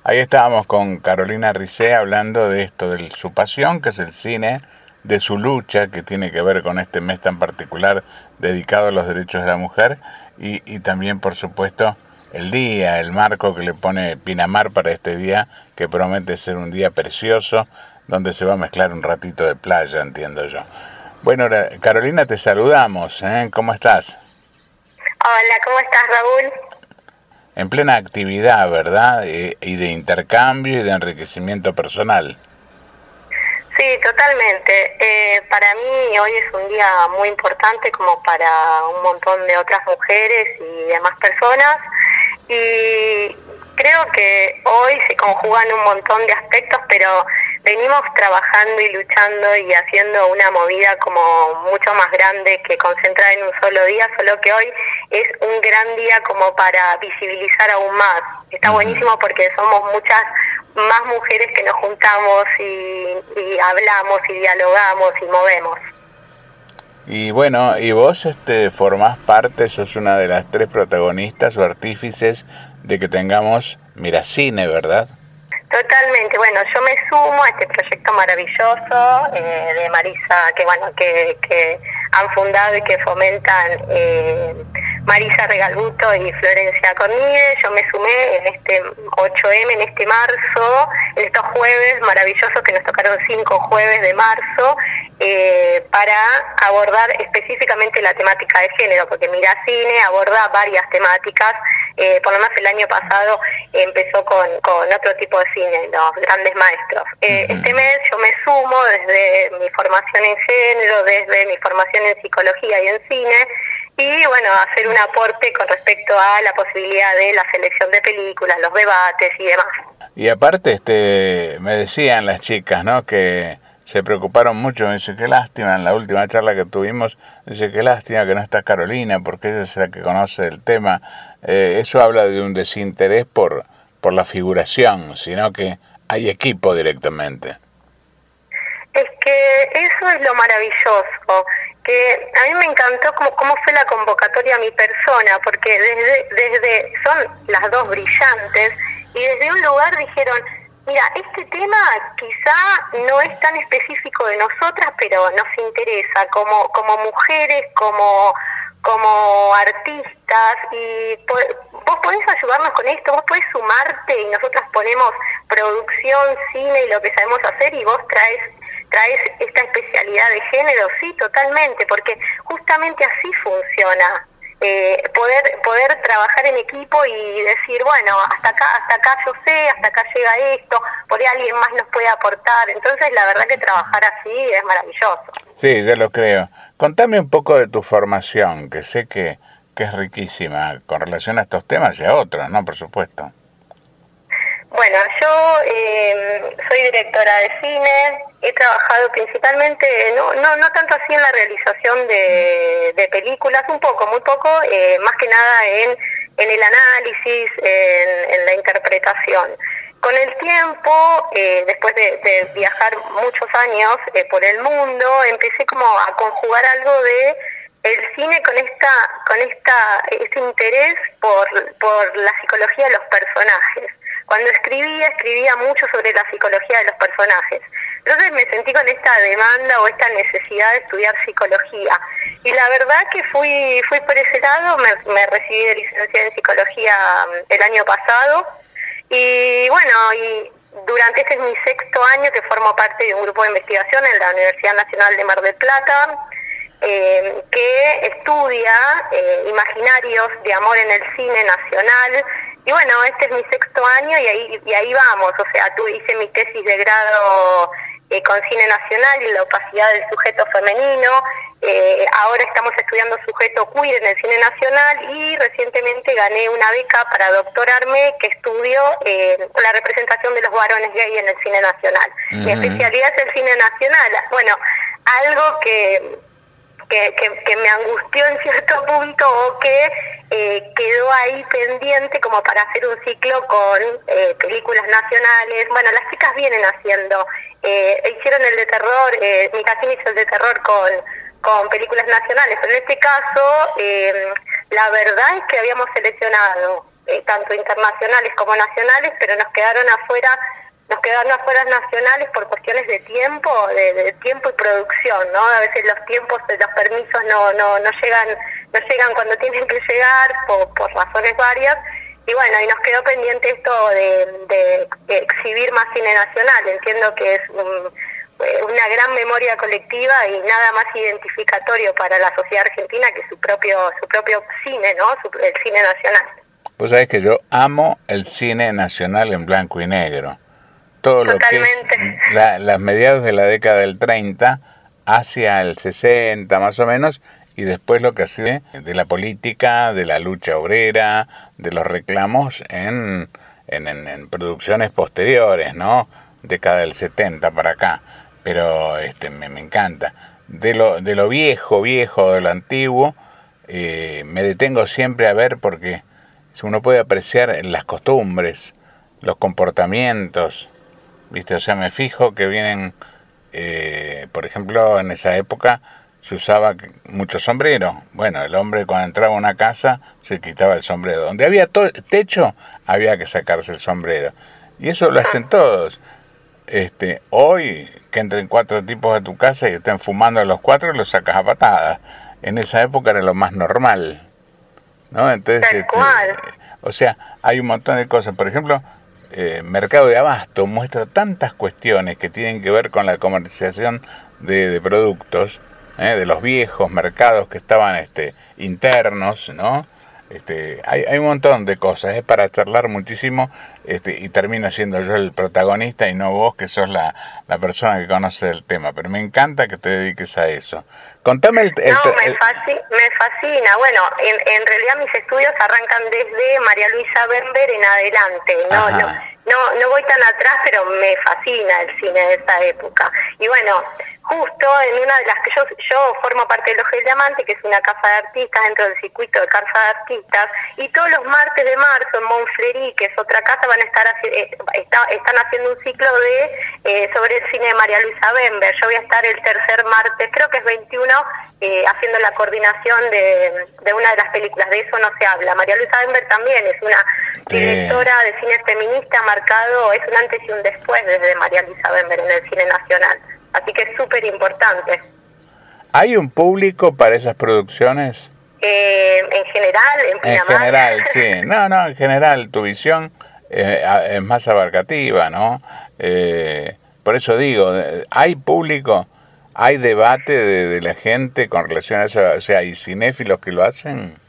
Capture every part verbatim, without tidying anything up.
Ahí estábamos con Carolina Rizé hablando de esto, de su pasión, que es el cine, de su lucha, que tiene que ver con este mes tan particular dedicado a los derechos de la mujer, y, y también, por supuesto, el día, el marco que le pone Pinamar para este día, que promete ser un día precioso, donde se va a mezclar un ratito de playa, entiendo yo. Bueno, Carolina, te saludamos, ¿eh? ¿Cómo estás? Hola, ¿cómo estás, Raúl? En plena actividad, ¿verdad? Y, y de intercambio y de enriquecimiento personal. Sí, totalmente. Eh, para mí hoy es un día muy importante como para un montón de otras mujeres y demás personas. Y creo que hoy se conjugan un montón de aspectos, pero venimos trabajando y luchando y haciendo una movida como mucho más grande que concentrada en un solo día, solo que hoy es un gran día como para visibilizar aún más. Está buenísimo porque somos muchas más mujeres que nos juntamos y, y hablamos y dialogamos y movemos. Y bueno, y vos este formás parte, sos una de las tres protagonistas o artífices de que tengamos Miracine, ¿verdad? Totalmente, bueno, yo me sumo a este proyecto maravilloso eh, de Marisa, que bueno, que, que han fundado y que fomentan eh, Marisa Regalbuto y Florencia Cornide. Yo me sumé en este ocho eme, en este marzo, en estos jueves maravillosos que nos tocaron cinco jueves de marzo, eh, para abordar específicamente la temática de género, porque Miracine aborda varias temáticas. Eh, por lo menos el año pasado eh, empezó con, con otro tipo de cine, los grandes maestros. Eh, uh-huh. Este mes yo me sumo desde mi formación en género, desde mi formación en psicología y en cine, y bueno, hacer un aporte con respecto a la posibilidad de la selección de películas, los debates y demás. Y aparte, este, me decían las chicas, ¿no?, que se preocuparon mucho. Me dice, qué lástima, en la última charla que tuvimos, dice, qué lástima que no está Carolina, porque ella es la que conoce el tema. Eh, eso habla de un desinterés por, por la figuración, sino que hay equipo directamente. Es que eso es lo maravilloso, que a mí me encantó cómo, cómo fue la convocatoria a mi persona, porque desde, desde son las dos brillantes, y desde un lugar dijeron, mira, este tema quizá no es tan específico de nosotras, pero nos interesa como, como mujeres, como, como artistas, y vos podés ayudarnos con esto, vos podés sumarte, y nosotras ponemos producción, cine y lo que sabemos hacer, y vos traes traes esta especialidad de género. Sí, totalmente, porque justamente así funciona. Eh, poder poder trabajar en equipo y decir, bueno, hasta acá hasta acá yo sé, hasta acá llega esto, por ahí alguien más nos puede aportar. Entonces la verdad que trabajar así es maravilloso. Sí, ya lo creo. Contame un poco de tu formación, que sé que, que es riquísima con relación a estos temas y a otros, ¿no? Por supuesto. Bueno, yo eh, soy directora de cine, he trabajado principalmente, no no no tanto así en la realización de, de películas, un poco, muy poco, eh, más que nada en, en el análisis, en, en la interpretación. Con el tiempo, eh, después de, de viajar muchos años eh, por el mundo, empecé como a conjugar algo de el cine con esta con esta este interés por por la psicología de los personajes. Cuando escribía, escribía mucho sobre la psicología de los personajes. Entonces me sentí con esta demanda o esta necesidad de estudiar psicología. Y la verdad que fui fui por ese lado, me, me recibí de licenciada en psicología el año pasado. Y bueno, y durante este es mi sexto año que formo parte de un grupo de investigación en la Universidad Nacional de Mar del Plata, eh, que estudia eh, imaginarios de amor en el cine nacional. Y bueno, este es mi sexto año y ahí y ahí vamos, o sea, tú hice mi tesis de grado eh, con cine nacional y la opacidad del sujeto femenino, eh, ahora estamos estudiando sujeto queer en el cine nacional y recientemente gané una beca para doctorarme que estudio eh, la representación de los varones gay en el cine nacional. Uh-huh. Mi especialidad es el cine nacional, bueno, algo que... Que, que, que me angustió en cierto punto o que eh, quedó ahí pendiente como para hacer un ciclo con eh, películas nacionales. Bueno, las chicas vienen haciendo, eh, hicieron el de terror, eh, Miracine hizo el de terror con, con películas nacionales, pero en este caso eh, la verdad es que habíamos seleccionado eh, tanto internacionales como nacionales, pero nos quedaron afuera nos quedaron afuera nacionales por cuestiones de tiempo, de, de tiempo y producción, ¿no? A veces los tiempos de los permisos no no no llegan no llegan cuando tienen que llegar por, por razones varias, y bueno, y nos quedó pendiente esto de, de, de exhibir más cine nacional. Entiendo que es un, una gran memoria colectiva y nada más identificatorio para la sociedad argentina que su propio su propio cine, ¿no? Su, el cine nacional. Vos sabés que yo amo el cine nacional en blanco y negro. Todo Totalmente. Lo que es la, las mediados de la década del treinta hacia el sesenta más o menos, y después lo que ha sido de la política, de la lucha obrera, de los reclamos en, en, en, en producciones posteriores, ¿no? Década del setenta para acá. Pero este me, me encanta. De lo, de lo viejo, viejo, de lo antiguo, eh, me detengo siempre a ver porque uno puede apreciar las costumbres, los comportamientos, ¿viste? O sea, me fijo que vienen, eh, por ejemplo, en esa época se usaba mucho sombrero. Bueno, el hombre cuando entraba a una casa se quitaba el sombrero. Donde había to- techo, había que sacarse el sombrero. Y eso lo hacen todos. Este, hoy, que entren cuatro tipos a tu casa y estén fumando a los cuatro, los sacas a patadas. En esa época era lo más normal, ¿no? Entonces, Tal este, cual. o sea, hay un montón de cosas. Por ejemplo, eh, Mercado de Abasto muestra tantas cuestiones que tienen que ver con la comercialización de, de productos, ¿eh? De los viejos mercados que estaban este, internos, ¿no? Este, hay, hay un montón de cosas, es para charlar muchísimo, este, y termino siendo yo el protagonista y no vos, que sos la, la persona que conoce el tema, pero me encanta que te dediques a eso. Contame el... el, No, me, el fascina, me fascina. Bueno, en, en realidad mis estudios arrancan desde María Luisa Bember en adelante. No, no, no, no voy tan atrás, pero me fascina el cine de esa época. Y bueno, justo en una de las que yo yo formo parte del Ojo del Diamante, que es una casa de artistas dentro del circuito de casa de artistas, y todos los martes de marzo en Montflery, que es otra casa, van a estar eh, está, están haciendo un ciclo de eh, sobre el cine de María Luisa Bember. Yo voy a estar el tercer martes, creo que es veintiuno, eh, haciendo la coordinación de, de una de las películas. De eso no se habla. María Luisa Bember también es una Sí. directora de cine feminista, marcado, es un antes y un después desde María Luisa Bember en el cine nacional. Así que es súper importante. ¿Hay un público para esas producciones? Eh, en general, en En Pinamar. general, sí. No, no, en general tu visión eh, es más abarcativa, ¿no? Eh, por eso digo, ¿hay público, hay debate de, de la gente con relación a eso? O sea, ¿hay cinéfilos que lo hacen?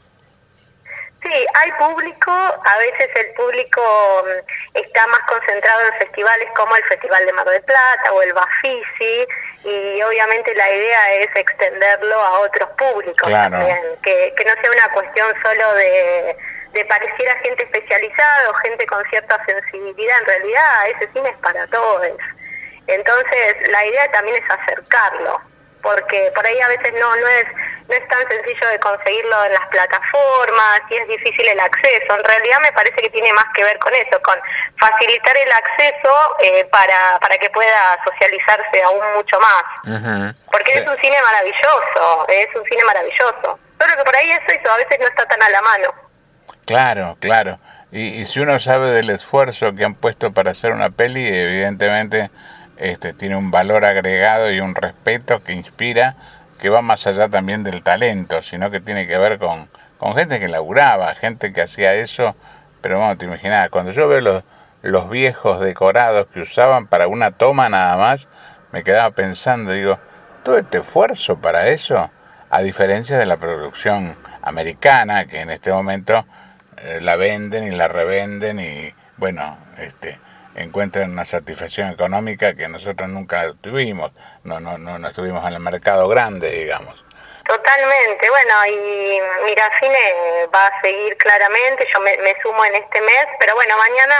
Sí, hay público. A veces el público mm, está más concentrado en festivales como el Festival de Mar del Plata o el Bafisi, y obviamente la idea es extenderlo a otros públicos. Claro. También, que, que no sea una cuestión solo de, de pareciera gente especializada o gente con cierta sensibilidad. En realidad ese cine es para todos. Entonces la idea también es acercarlo, porque por ahí a veces no no es no es tan sencillo de conseguirlo en las plataformas y es difícil el acceso. En realidad me parece que tiene más que ver con eso, con facilitar el acceso eh, para para que pueda socializarse aún mucho más. Uh-huh. Porque Sí. es un cine maravilloso, es un cine maravilloso. Solo que por ahí eso, eso a veces no está tan a la mano. Claro, claro. Y, y si uno sabe del esfuerzo que han puesto para hacer una peli, evidentemente este tiene un valor agregado y un respeto que inspira, que va más allá también del talento, sino que tiene que ver con, con gente que laburaba, gente que hacía eso. Pero bueno, te imaginas, cuando yo veo los, los viejos decorados que usaban para una toma nada más, me quedaba pensando, digo, todo este esfuerzo para eso, a diferencia de la producción americana, que en este momento eh, la venden y la revenden y, bueno, este encuentran una satisfacción económica que nosotros nunca tuvimos, no no no, no estuvimos en el mercado grande, digamos. Totalmente, bueno, y Mirafine va a seguir claramente, yo me, me sumo en este mes, pero bueno, mañana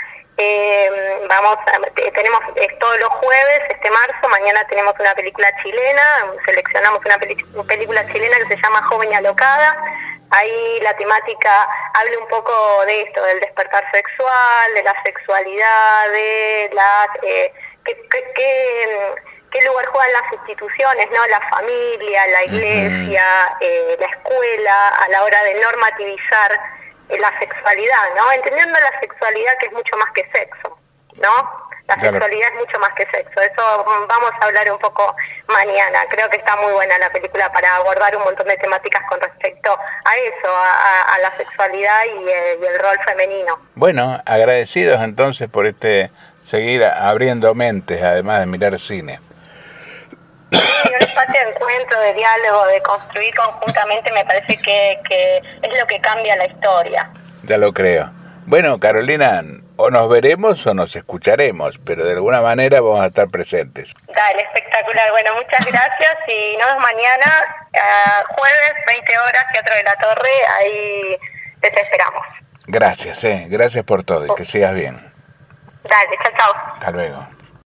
eh, vamos a, tenemos es todos los jueves, este marzo, mañana tenemos una película chilena, seleccionamos una, peli, una película chilena que se llama Joven y Alocada. Ahí la temática habla un poco de esto, del despertar sexual, de la sexualidad, de las eh, qué, qué, qué, qué lugar juegan las instituciones, ¿no? La familia, la iglesia, uh-huh. eh, la escuela, a la hora de normativizar la sexualidad, ¿no? Entendiendo la sexualidad que es mucho más que sexo, ¿no? La Claro. sexualidad es mucho más que sexo. Eso mm, vamos a hablar un poco mañana. Creo que está muy buena la película para abordar un montón de temáticas con respecto a eso, a, a la sexualidad y, eh, y el rol femenino. Bueno, agradecidos entonces por este seguir abriendo mentes, además de mirar cine. Sí, un espacio de encuentro, de diálogo, de construir conjuntamente, me parece que, que es lo que cambia la historia. Ya lo creo. Bueno, Carolina, o nos veremos o nos escucharemos, pero de alguna manera vamos a estar presentes. Dale, espectacular. Bueno, muchas gracias y nos vemos mañana, uh, jueves, veinte horas, Teatro de la Torre, ahí les esperamos. Gracias, eh. Gracias por todo y que sigas bien. Dale, chao, chao. Hasta luego.